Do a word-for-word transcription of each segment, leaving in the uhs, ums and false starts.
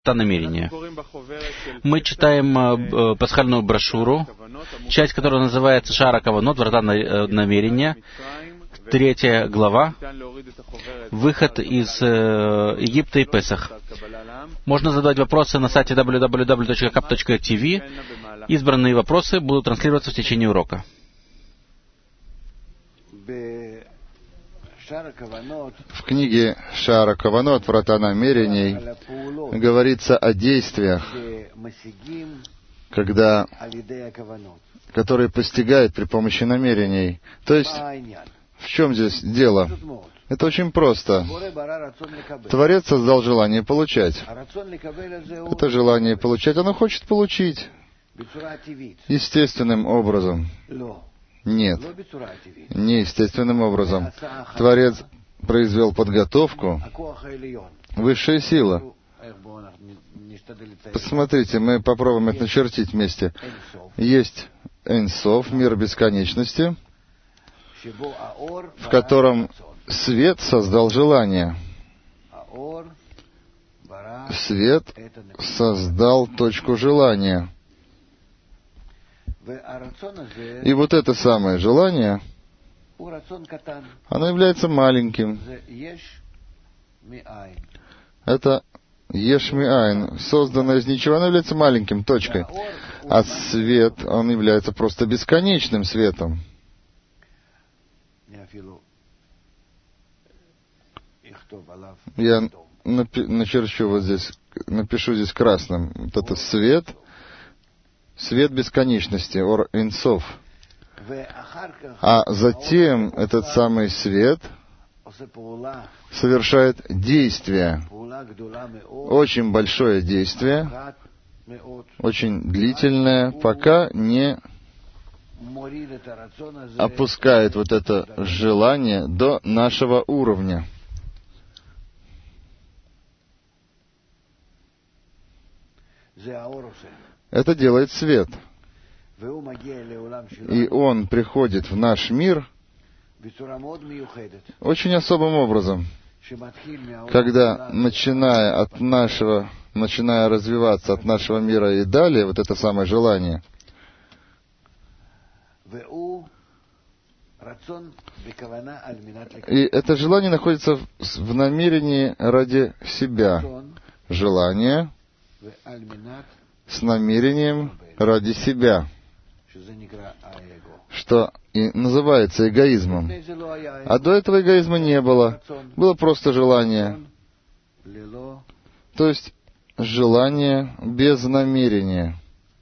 намерения. Мы читаем э, пасхальную брошюру, часть которой называется «Шаара Каванот», «Врата намерения», третья глава, «Выход из э, Египта и Песах». Можно задать вопросы на сайте дабл ю дабл ю дабл ю точка кап точка ти ви. Избранные вопросы будут транслироваться в течение урока. В книге Шаара Каванот «Врата намерений» говорится о действиях, когда, которые постигают при помощи намерений. То есть, в чем здесь дело? Это очень просто. Творец создал желание получать. Это желание получать, оно хочет получить естественным образом. Нет, не естественным образом. Творец произвел подготовку, высшая сила. Посмотрите, мы попробуем это начертить вместе. Есть Эйн Соф, мир бесконечности, в котором свет создал желание. Свет создал точку желания. И вот это самое желание, оно является маленьким. Это Еш ми айн, созданное из ничего, оно является маленьким, точкой. А свет, он является просто бесконечным светом. Я напи- начерчу вот здесь, напишу здесь красным. Вот это свет, свет бесконечности, ор инсов. А затем этот самый свет совершает действие, очень большое действие, очень длительное, пока не опускает вот это желание до нашего уровня. Это делает свет. И он приходит в наш мир очень особым образом, когда, начиная от нашего, начиная развиваться от нашего мира и далее, вот это самое желание, и это желание находится в, в намерении ради себя. Желание с намерением ради себя, что и называется эгоизмом. А до этого эгоизма не было. Было просто желание. То есть желание без намерения.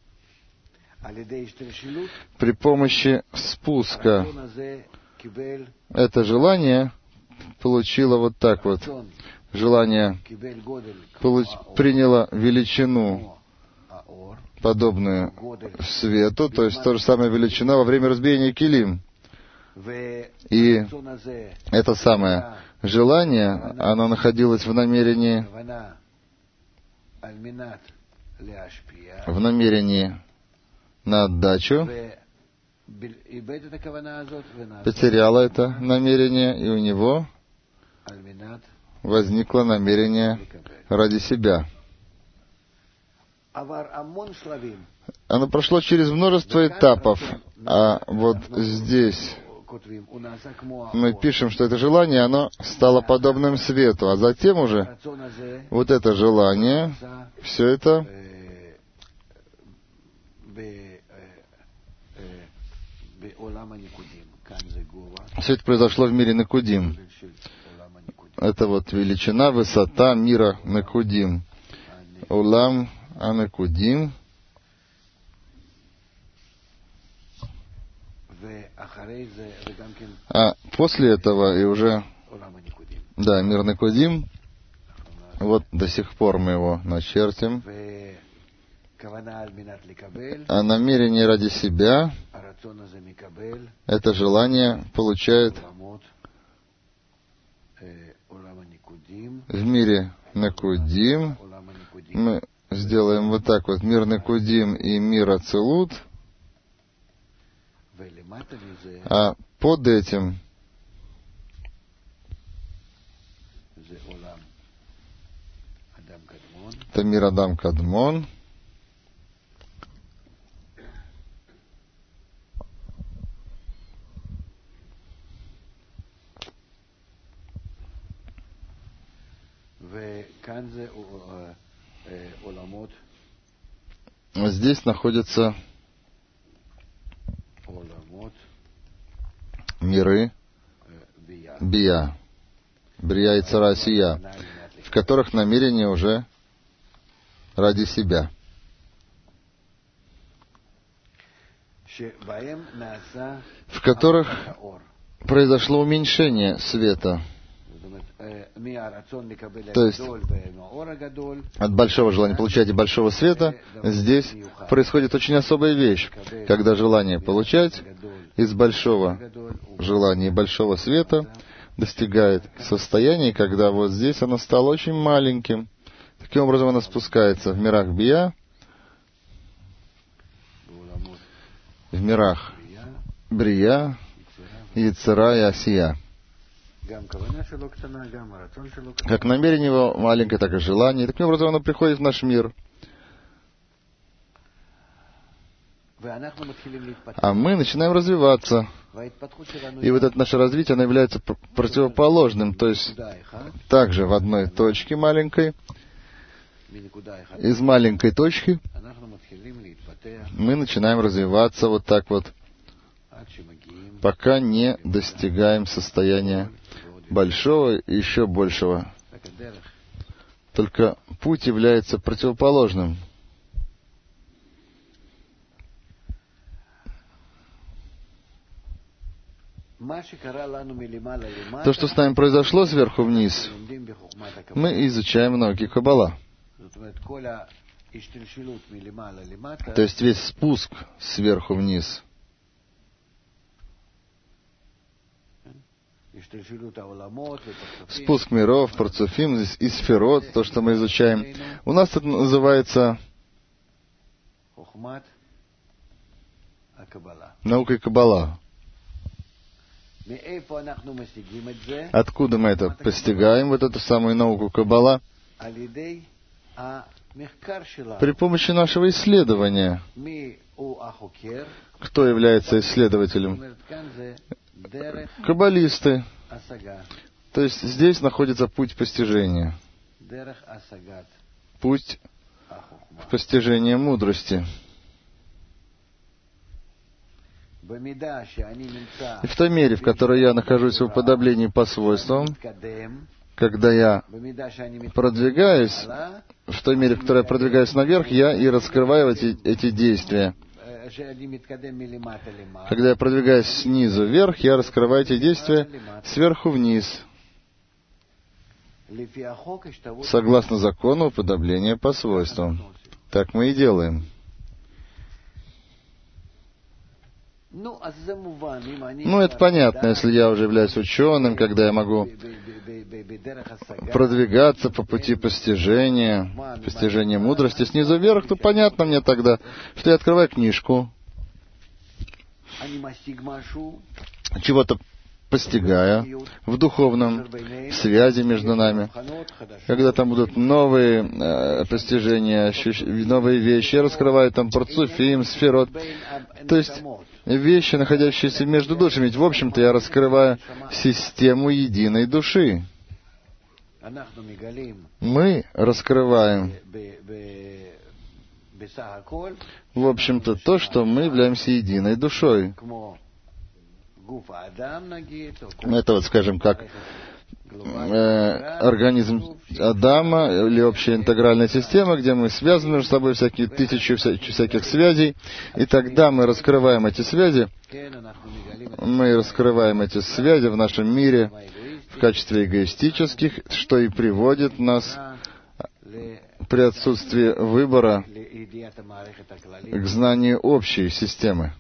При помощи спуска это желание получило вот так вот. Желание получ... приняло величину, подобную свету, то есть то же самое величина во время разбиения килим. И это самое желание, оно находилось в намерении, в намерении на отдачу, потеряло это намерение, и у него возникло намерение ради себя. Оно прошло через множество этапов, а вот здесь мы пишем, что это желание, оно стало подобным свету, а затем уже вот это желание, все это все это произошло в мире Некудим. Это вот величина, высота мира Некудим. Улам Анекудим. А после этого и уже, да, мир Некудим, вот до сих пор мы его начертим. А намерение ради себя, это желание получает в мире Некудим. Мы сделаем вот так вот, мир Некудим и мир Ацилут. А под этим Это мир Адам Кадмон. Здесь находятся миры Бия, Брия и Цара Сия, в которых намерение уже ради себя, в которых произошло уменьшение света. То есть от большого желания получать и большого света здесь происходит очень особая вещь, когда желание получать из большого желания и большого света достигает состояния, когда вот здесь оно стало очень маленьким. Таким образом оно спускается в мирах Бия, в мирах Брия, Ецера и Асия. Как намерение его маленькое, так и желание. И таким образом оно приходит в наш мир. А мы начинаем развиваться. И вот это наше развитие, оно является противоположным. То есть также в одной точке маленькой, из маленькой точки мы начинаем развиваться вот так вот, пока не достигаем состояния большого и еще большего. Только путь является противоположным. То, что с нами произошло сверху вниз, мы изучаем науки Каббала. То есть весь спуск сверху вниз, спуск миров, парцуфим, здесь и сферот, то, что мы изучаем, у нас это называется наукой Каббала. Откуда мы это постигаем, вот эту самую науку Каббала? При помощи нашего исследования. Кто является исследователем? Каббалисты. То есть здесь находится путь постижения. Путь постижения мудрости. И в той мере, в которой я нахожусь в уподоблении по свойствам, когда я продвигаюсь, в той мере, в которой я продвигаюсь наверх, я и раскрываю эти, эти действия. Когда я продвигаюсь снизу вверх, я раскрываю эти действия сверху вниз, согласно закону уподобления по свойствам. Так мы и делаем. Ну, это понятно, если я уже являюсь ученым, когда я могу продвигаться по пути постижения, постижения мудрости снизу вверх, то понятно мне тогда, что я открываю книжку, чего-то постигая в духовном связи между нами. Когда там будут новые э, постижения, ощущ... новые вещи, я раскрываю там парцуфим, сферот, то есть вещи, находящиеся между душами. Ведь, в общем-то, я раскрываю систему единой души. Мы раскрываем, в общем-то, то, что мы являемся единой душой. Это вот, скажем, как э, организм Адама или общая интегральная система, где мы связаны между собой, всякие тысячи вся, всяких связей, и тогда мы раскрываем эти связи, мы раскрываем эти связи в нашем мире в качестве эгоистических, что и приводит нас при отсутствии выбора к знанию общей системы.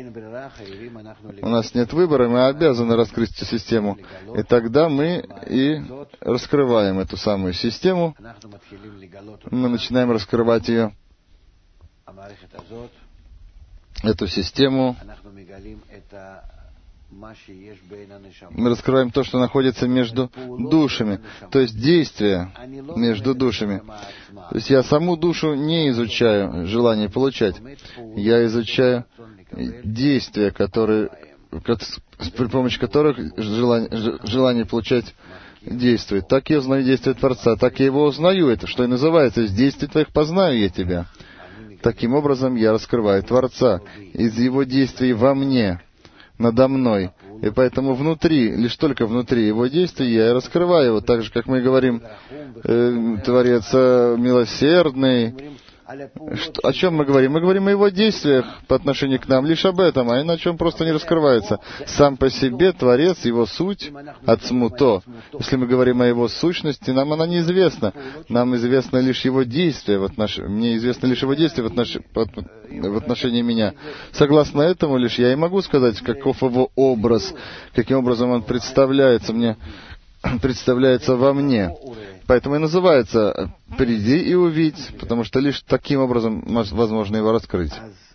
У нас нет выбора, мы обязаны раскрыть эту систему. И тогда мы и раскрываем эту самую систему. Мы начинаем раскрывать ее, эту систему, Мы раскрываем то, что находится между душами, то есть действие между душами. То есть я саму душу не изучаю, желание получать. Я изучаю действия, которые, при помощи которых желание, желание получать действует. Так я узнаю действие Творца, так я его узнаю. Это что и называется, из действий твоих познаю я тебя. Таким образом я раскрываю Творца из его действий во мне, надо мной. И поэтому внутри, лишь только внутри его действий я и раскрываю его. Так же, как мы говорим, э, Творец милосердный. Что, о чем мы говорим? Мы говорим о его действиях по отношению к нам, лишь об этом, а иначе он просто не раскрывается. Сам по себе Творец, его суть, ацмуто. Если мы говорим о его сущности, нам она неизвестна. Нам известно лишь его действия в отношении... Мне известно лишь его действия в, отнош... в отношении меня. Согласно этому лишь я и могу сказать, каков его образ, каким образом он представляется мне, представляется во мне. Поэтому и называется «приди и увидь», потому что лишь таким образом возможно его раскрыть.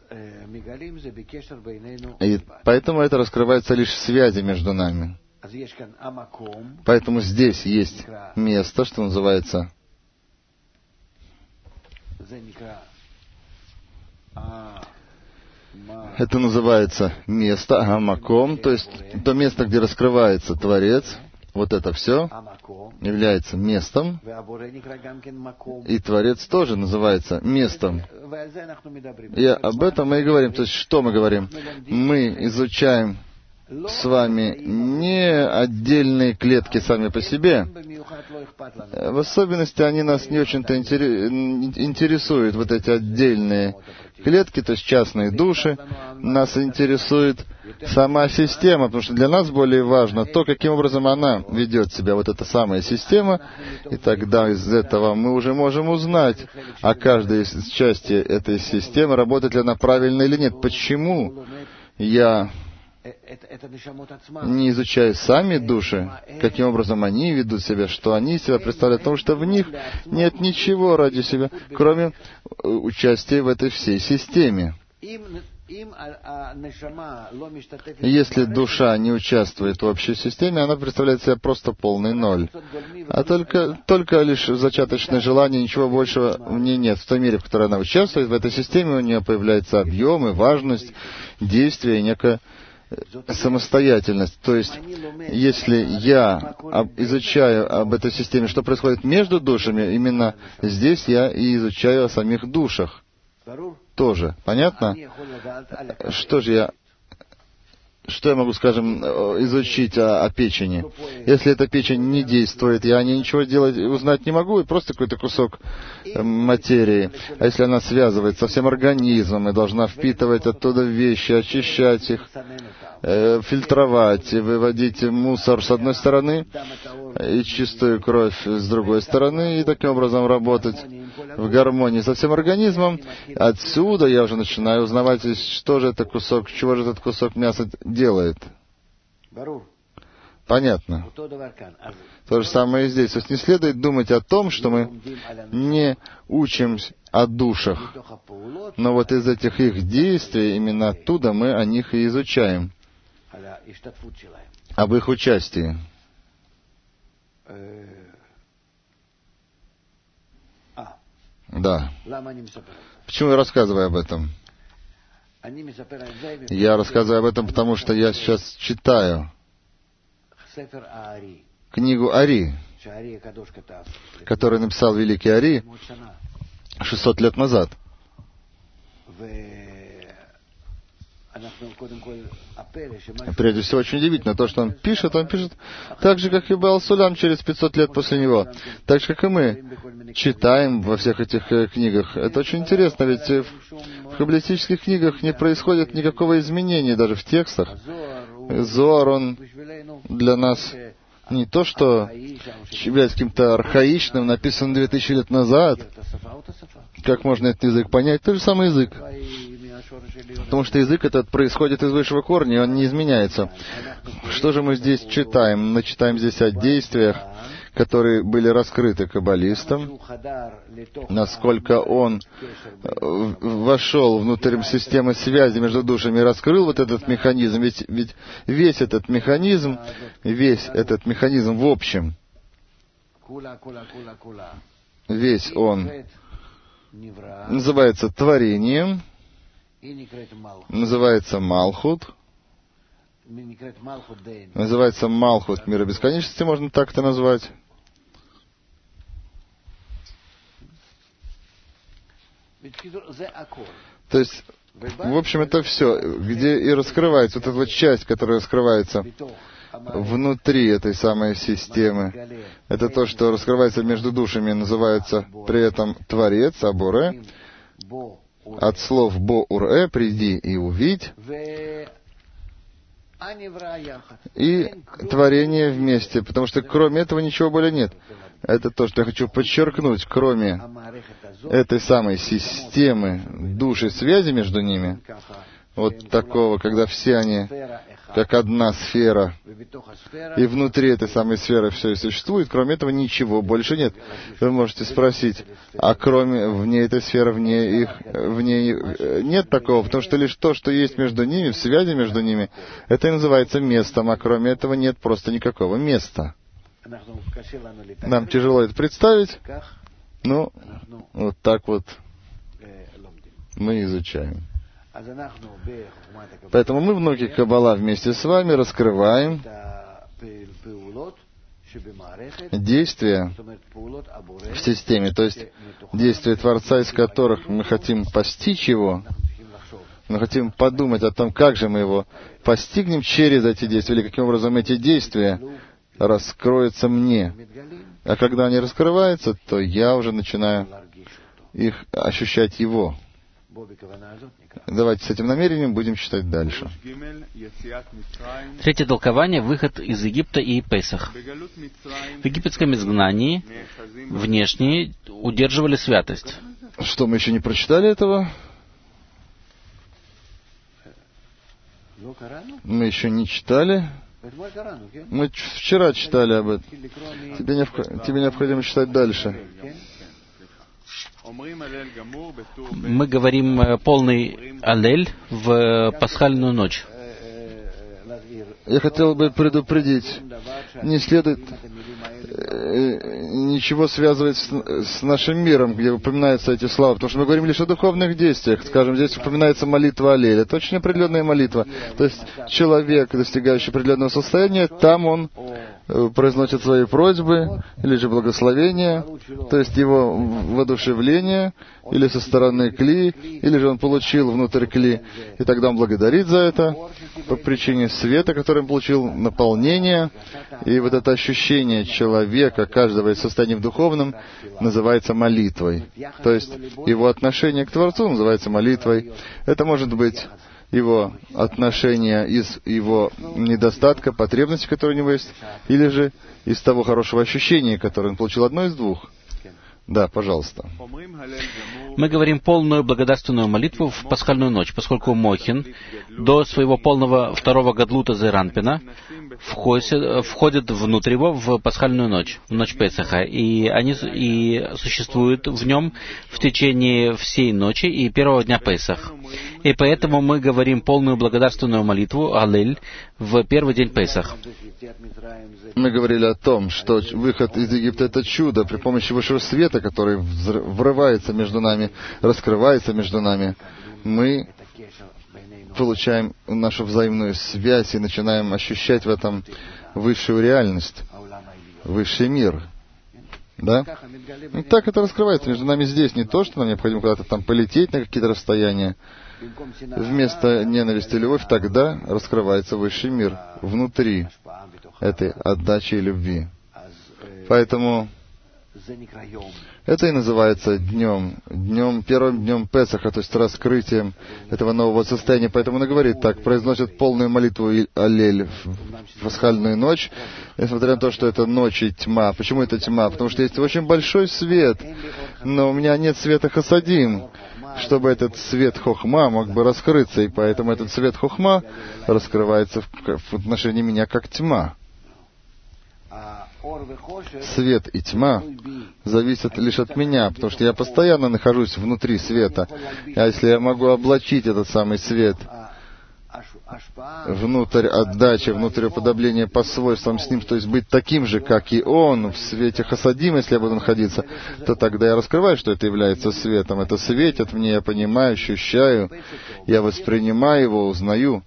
И поэтому это раскрывается лишь в связи между нами. Поэтому здесь есть место, что называется это называется место, амаком, то есть то место, где раскрывается Творец. Вот это все является местом, и Творец тоже называется местом. И об этом мы и говорим. То есть, что мы говорим? Мы изучаем с вами не отдельные клетки сами по себе. В особенности они нас не очень-то интересуют, вот эти отдельные клетки, то есть частные души. Нас интересует сама система, потому что для нас более важно то, каким образом она ведет себя, вот эта самая система, и тогда из этого мы уже можем узнать о каждой из части этой системы, работает ли она правильно или нет. Почему я не изучаю сами души, каким образом они ведут себя, что они себя представляют, потому что в них нет ничего ради себя, кроме участия в этой всей системе. Если душа не участвует в общей системе, она представляет себя просто полный ноль. А только, только лишь зачаточное желание, ничего большего в ней нет. В той мере, в которой она участвует, в этой системе у нее появляется объем и важность действия и некая самостоятельность. То есть, если я изучаю об этой системе, что происходит между душами, именно здесь я и изучаю о самих душах. Тоже. Понятно? Что же я... Что я могу, скажем, изучить о, о печени? Если эта печень не действует, я о ней ничего делать, узнать не могу, и просто какой-то кусок материи. А если она связывает со всем организмом и должна впитывать оттуда вещи, очищать их, э, фильтровать и выводить мусор с одной стороны и чистую кровь с другой стороны, и таким образом работать в гармонии со всем организмом, отсюда я уже начинаю узнавать, что же это кусок, чего же этот кусок мяса делает. Понятно. То же самое и здесь. То есть не следует думать о том, что мы не учимся о душах, но вот из этих их действий, именно оттуда мы о них и изучаем, об их участии. Да. Почему я рассказываю об этом? Я рассказываю об этом, потому что я сейчас читаю книгу Ари, которую написал великий Ари шестьсот лет назад. Прежде всего, очень удивительно то, что он пишет, он пишет так же, как и Баал Сулам через пятьсот лет после него. Так же, как и мы читаем во всех этих книгах. Это очень интересно, ведь в каббалистических книгах не происходит никакого изменения, даже в текстах. Зоар, он для нас не то, что является каким-то архаичным, написан две тысячи лет назад. Как можно этот язык понять? Тот же самый язык. Потому что язык этот происходит из высшего корня, и он не изменяется. Что же мы здесь читаем? Мы читаем здесь о действиях, которые были раскрыты каббалистом, насколько он вошел внутрь системы связи между душами и раскрыл вот этот механизм. Ведь, ведь весь этот механизм, весь этот механизм в общем, весь он называется творением, называется Малхут, называется Малхут мира бесконечности, можно так это назвать. То есть, в общем, это все, где и раскрывается вот эта вот часть, которая раскрывается внутри этой самой системы. Это то, что раскрывается между душами, называется при этом Творец, Аборе, от слов Бо-Ур-Э, приди и увидь, и творение вместе, потому что кроме этого ничего более нет. Это то, что я хочу подчеркнуть, кроме этой самой системы души связи между ними, вот такого, когда все они как одна сфера, и внутри этой самой сферы все и существует, кроме этого ничего больше нет. Вы можете спросить, а кроме вне этой сферы, вне их, вне нет такого, потому что лишь то, что есть между ними, в связи между ними, это и называется местом, а кроме этого нет просто никакого места. Нам тяжело это представить, но вот так вот мы изучаем. Поэтому мы в науке Каббала вместе с вами раскрываем действия в системе, то есть действия Творца, из которых мы хотим постичь его, мы хотим подумать о том, как же мы его постигнем через эти действия, или каким образом эти действия раскроются мне. А когда они раскрываются, то я уже начинаю их ощущать его. Давайте с этим намерением будем читать дальше. Третье толкование — выход из Египта и Песах. В египетском изгнании внешние удерживали святость. Что, мы еще не прочитали этого? Мы еще не читали? Мы вчера читали об этом. Тебе, необх... Тебе необходимо читать дальше. Мы говорим полный аллель в пасхальную ночь. Я хотел бы предупредить, не следует ничего связывать с, с нашим миром, где упоминаются эти слова, потому что мы говорим лишь о духовных действиях. Скажем, здесь упоминается молитва аллель. Это очень определенная молитва. То есть человек, достигающий определенного состояния, там он произносит свои просьбы, или же благословения, то есть его воодушевление, или со стороны кли, или же он получил внутрь кли, и тогда он благодарит за это, по причине света, который он получил, наполнение, и вот это ощущение человека, каждого из состояний в духовном, называется молитвой. То есть его отношение к Творцу называется молитвой. Это может быть его отношение из его недостатка, потребности, которые у него есть, или же из того хорошего ощущения, которое он получил, одно из двух. Да, пожалуйста. Мы говорим полную благодарственную молитву в пасхальную ночь, поскольку Мохин до своего полного второго гадлута Зейранпина входит, входит внутрь его в пасхальную ночь, в ночь Песаха, и они и существуют в нем в течение всей ночи и первого дня Песах. И поэтому мы говорим полную благодарственную молитву Аллель в первый день Песах. Мы говорили о том, что выход из Египта — это чудо при помощи высшего света, который врывается между нами, раскрывается между нами. Мы получаем нашу взаимную связь и начинаем ощущать в этом высшую реальность, высший мир. Да? И так это раскрывается между нами здесь. Не то, что нам необходимо куда-то там полететь на какие-то расстояния. Вместо ненависти и любовь тогда раскрывается высший мир внутри этой отдачи и любви. Поэтому это и называется днем, днем, первым днем Песаха, то есть раскрытием этого нового состояния. Поэтому он и говорит так, произносит полную молитву Аллель в пасхальную ночь, несмотря на то, что это ночь и тьма. Почему это тьма? Потому что есть очень большой свет, но у меня нет света Хасадим, чтобы этот свет Хохма мог бы раскрыться, и поэтому этот свет Хохма раскрывается в, в отношении меня как тьма. свет и тьма зависят лишь от меня, потому что я постоянно нахожусь внутри света. А если я могу облачить этот самый свет внутрь отдачи, внутрь уподобления по свойствам с ним, то есть быть таким же, как и он, в свете хасадим, если я буду находиться, то тогда я раскрываю, что это является светом. Это светит мне, я понимаю, ощущаю, я воспринимаю его, узнаю.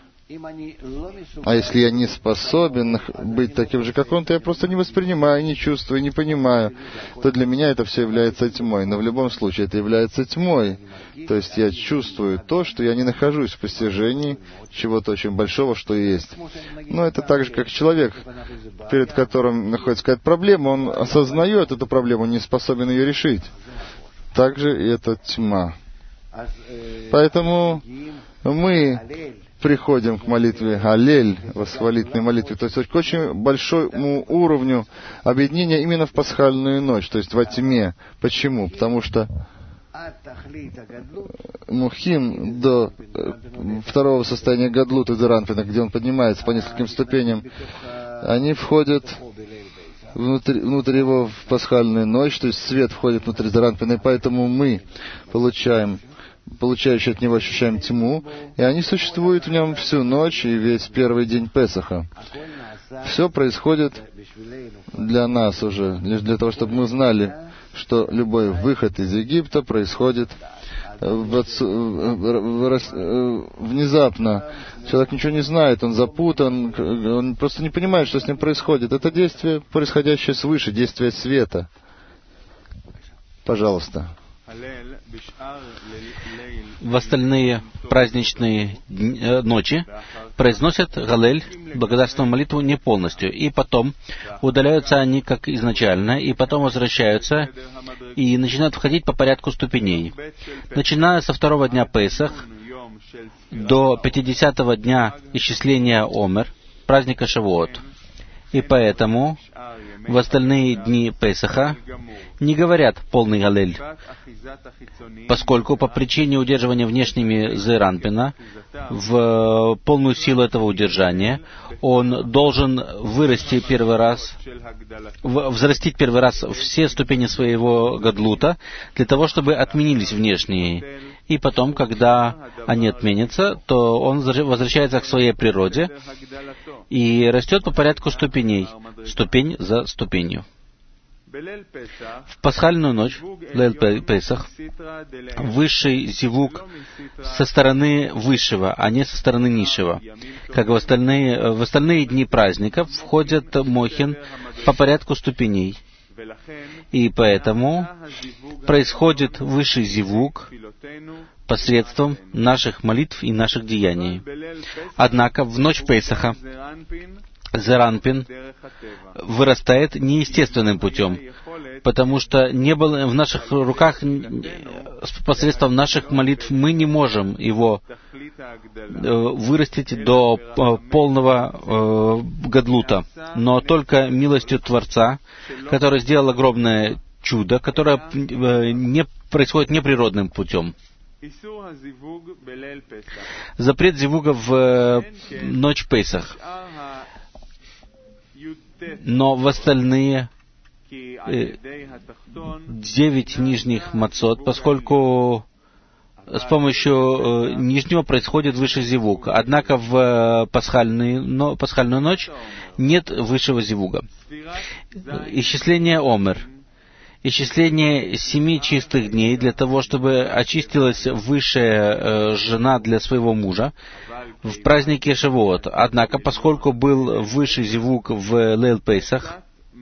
А если я не способен быть таким же, как он, то я просто не воспринимаю, не чувствую, не понимаю, то для меня это все является тьмой. Но в любом случае это является тьмой. То есть я чувствую то, что я не нахожусь в постижении чего-то очень большого, что есть. Но это так же, как человек, перед которым находится какая-то проблема, он осознает эту проблему, не способен ее решить. Также и это тьма. Поэтому мы приходим к молитве Аллель, восхвалительной молитве, то есть к очень большому уровню объединения именно в пасхальную ночь, то есть во тьме. Почему? Потому что Мухим до второго состояния Гадлута Зеранпина, где он поднимается по нескольким ступеням, они входят внутрь, внутрь его в пасхальную ночь, то есть свет входит внутрь Зеранпина, и поэтому мы получаем получающие от него ощущаем тьму, и они существуют в нем всю ночь и весь первый день Песаха. Все происходит для нас уже, лишь для того, чтобы мы знали, что любой выход из Египта происходит в, в, внезапно. Человек ничего не знает, он запутан, он просто не понимает, что с ним происходит. Это действие, происходящее свыше, действие света. Пожалуйста. В остальные праздничные ночи произносят Галель, благодарственную молитву, не полностью. И потом удаляются они, как изначально, и потом возвращаются и начинают входить по порядку ступеней. Начиная со второго дня Песах до пятидесятого дня исчисления Омер, праздника Шавуот. И поэтому в остальные дни Песаха не говорят полный Галель, поскольку по причине удерживания внешними Зеранпина в полную силу этого удержания он должен вырасти первый раз, взрастить первый раз все ступени своего Гадлута для того, чтобы отменились внешние. И потом, когда они отменятся, то он возвращается к своей природе и растет по порядку ступеней, ступень за ступенью. В пасхальную ночь, Лейль Песах, высший зивук со стороны высшего, а не со стороны низшего. Как в остальные, в остальные дни праздников входит Мохин по порядку ступеней. И поэтому происходит высший зивук посредством наших молитв и наших деяний. Однако в ночь Песаха Зеранпин вырастает неестественным путем, потому что не было в наших руках, посредством наших молитв мы не можем его вырастить до полного Гадлута, но только милостью Творца, который сделал огромное чудо, которое не происходит неприродным путем. Запрет зивуга в ночь Песах. Но в остальные э, девять нижних мацот, поскольку с помощью э, нижнего происходит высший зивуг. Однако в э, пасхальную, но, пасхальную ночь нет высшего зивуга. Исчисление Омер. Исчисление семи чистых дней для того, чтобы очистилась высшая э, жена для своего мужа в празднике Шавуот. Однако, поскольку был высший зивук в Лейль Песах,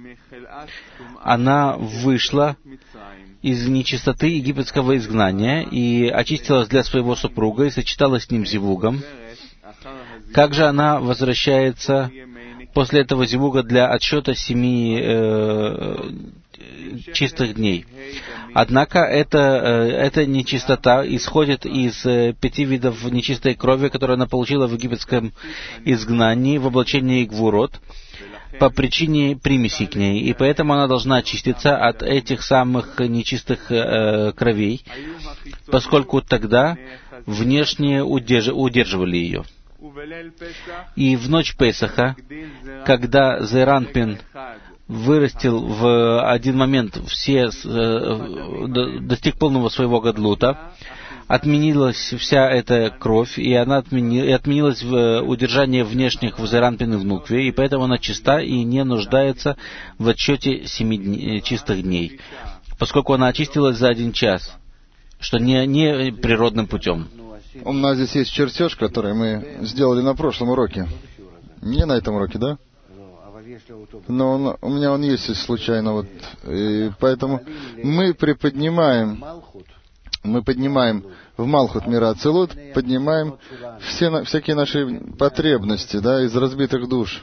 она вышла из нечистоты египетского изгнания и очистилась для своего супруга и сочеталась с ним зивугом. Как же она возвращается после этого зивуга для отсчета семи э, чистых дней? Однако эта, эта нечистота исходит из пяти видов нечистой крови, которую она получила в египетском изгнании, в облачении Гвурот, по причине примесей к ней. И поэтому она должна очиститься от этих самых нечистых э, кровей, поскольку тогда внешние удерж, удерживали ее. И в ночь Песаха, когда Зеранпин вырастил в один момент все, достиг полного своего гадлута, отменилась вся эта кровь, и она отмени, и отменилось удержание внешних взеранпин в нукве, и поэтому она чиста и не нуждается в отсчете семи дней, чистых дней, поскольку она очистилась за один час, что не, не природным путем. У нас здесь есть чертеж, который мы сделали на прошлом уроке. Не на этом уроке, да? Но он, у меня он есть случайно, вот, и поэтому мы приподнимаем, мы поднимаем в Малхут мира Ацилут, поднимаем все, всякие наши потребности, да, из разбитых душ.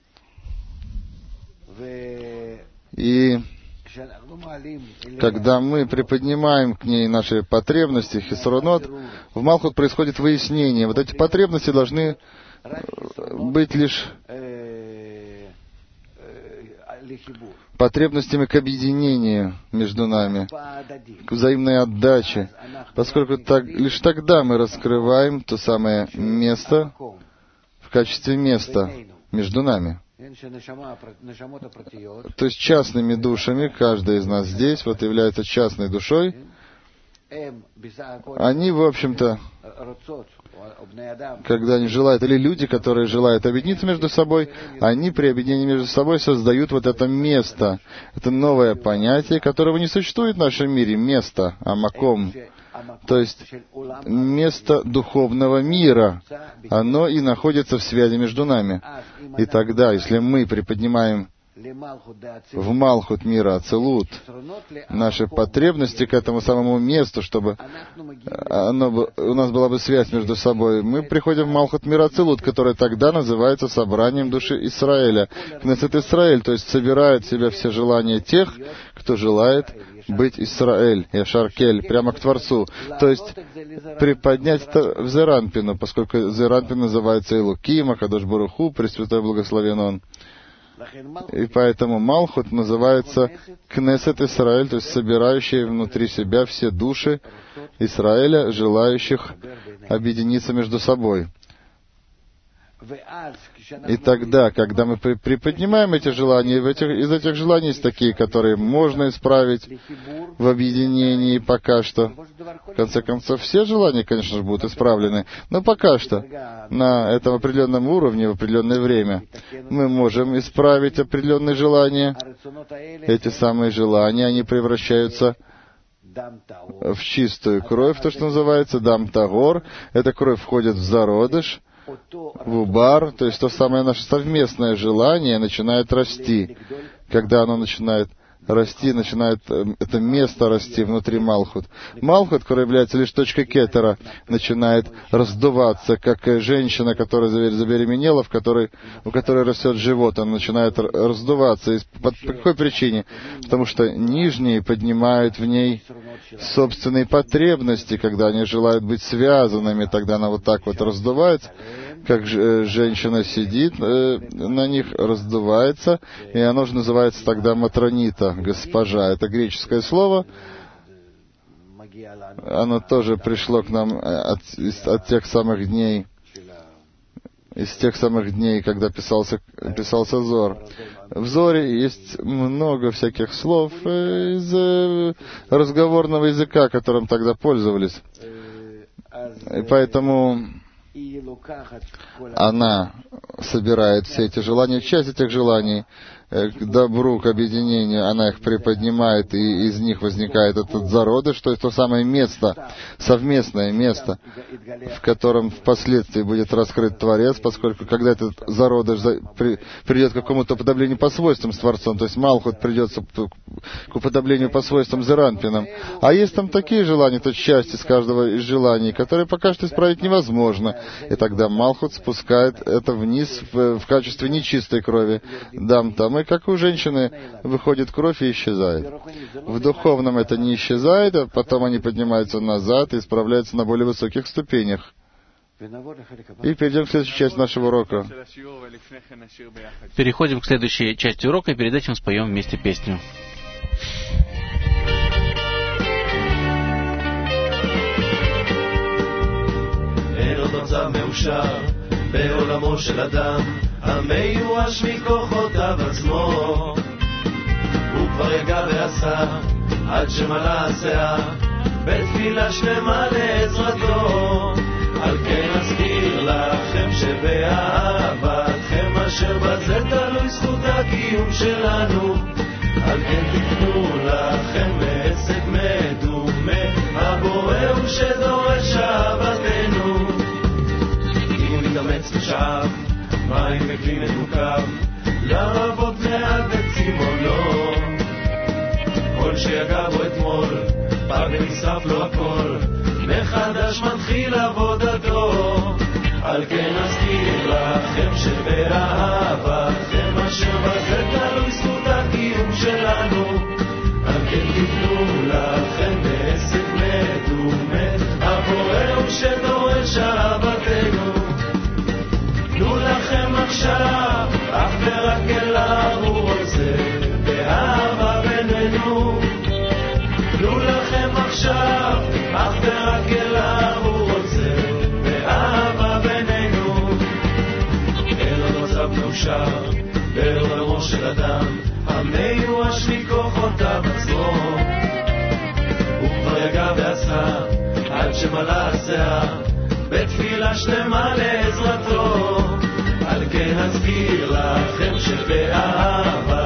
И когда мы приподнимаем к ней наши потребности, хисронот, в Малхут происходит выяснение. Вот эти потребности должны быть лишь потребностями к объединению между нами, к взаимной отдаче, поскольку так, лишь тогда мы раскрываем то самое место в качестве места между нами. То есть частными душами, каждый из нас здесь вот является частной душой, они, в общем-то, когда они желают, или люди, которые желают объединиться между собой, они при объединении между собой создают вот это место. Это новое понятие, которого не существует в нашем мире. Место, амаком. То есть место духовного мира. Оно и находится в связи между нами. И тогда, если мы приподнимаем в Малхут мира Ацилут наши потребности к этому самому месту, чтобы оно, у нас была бы связь между собой, мы приходим в Малхут мира Ацилут, который тогда называется собранием души Исраэля. Кнесет Исраэль, то есть собирает в себя все желания тех, кто желает быть Исраэль, Яшаркель, прямо к Творцу. То есть приподнять это в Зеранпину, поскольку Зеранпин называется Элуким, Акадош Барух Ху, Пресвятой Благословен Он. И поэтому Малхут называется Кнесет Исраэль, то есть собирающий внутри себя все души Израиля, желающих объединиться между собой. И тогда, когда мы приподнимаем эти желания, в этих, из этих желаний есть такие, которые можно исправить в объединении пока что. В конце концов, все желания, конечно же, будут исправлены, но пока что на этом определенном уровне, в определенное время, мы можем исправить определенные желания. Эти самые желания, они превращаются в чистую кровь, то, что называется дам тагор. Эта кровь входит в зародыш, в убар, то есть то самое наше совместное желание начинает расти. Когда оно начинает расти, начинает это место расти внутри Малхут. Малхут, который является лишь точкой кетера, начинает раздуваться, как женщина, которая забеременела, в которой, у которой растет живот, она начинает раздуваться. И по, по какой причине? Потому что нижние поднимают в ней собственные потребности, когда они желают быть связанными, тогда она вот так вот раздувается, как женщина сидит, э, на них раздувается, и оно же называется тогда матронита, госпожа. Это греческое слово, оно тоже пришло к нам от, от тех самых дней, из тех самых дней, когда писался, писался Зор. В Зоре есть много всяких слов из разговорного языка, которым тогда пользовались. И поэтому она собирает все эти желания, часть этих желаний к добру, к объединению, она их приподнимает, и из них возникает этот зародыш, то есть то самое место, совместное место, в котором впоследствии будет раскрыт Творец, поскольку когда этот зародыш придет к какому-то уподоблению по свойствам с Творцом, то есть Малхут придется к уподоблению по свойствам Зеранпином. А есть там такие желания, то есть части из каждого из желаний, которые пока что исправить невозможно. И тогда Малхут спускает это вниз в, в качестве нечистой крови. Дам там, и как у женщины выходит кровь и исчезает. В духовном это не исчезает, а потом они поднимаются назад и исправляются на более высоких ступенях. И перейдем к следующей части нашего урока. Переходим к следующей части урока, и перед этим споем вместе песню. בעולמו של אדם, המיואש מכוחותיו עצמו, כבר יגע ועשה עד שמלא הסאה בתפילה שלמה לעזרתו. על כן אזכיר לכם שבאהבתכם אשר בזה תלוי זכות הקיום שלנו. על כן תקנו לכם מעסק מדומה, הבורא הוא שדורש אהבתנו. אם הוא מתאמץ לשאב מים בכלי מדוקב, לרבות מעט בצימונו, כל שיגע בו אתמול פג ונשרף לו הכל, מחדש מתחיל עבודתו. על כן אזכיר לכם שבאהבתכם אשר בזה תלוי זכות הקיום שלנו. על כן תתנו לכם בעסק מדומה, הבורא הוא שדורש אהבתנו. תנו לכם עכשיו אך ורק אליו הוא רוצה, באהבה בינינו. תנו לכם עכשיו אך ורק אליו הוא רוצה, באהבה בינינו. אין עוד מצב מאושר בעולמו של אדם המיואש מכוחותיו עצמו. הוא כבר יגע ועשה עד שמלא הסאה בתפילה שלמה לעזרתו. על כן אזכיר לכם שבאהבה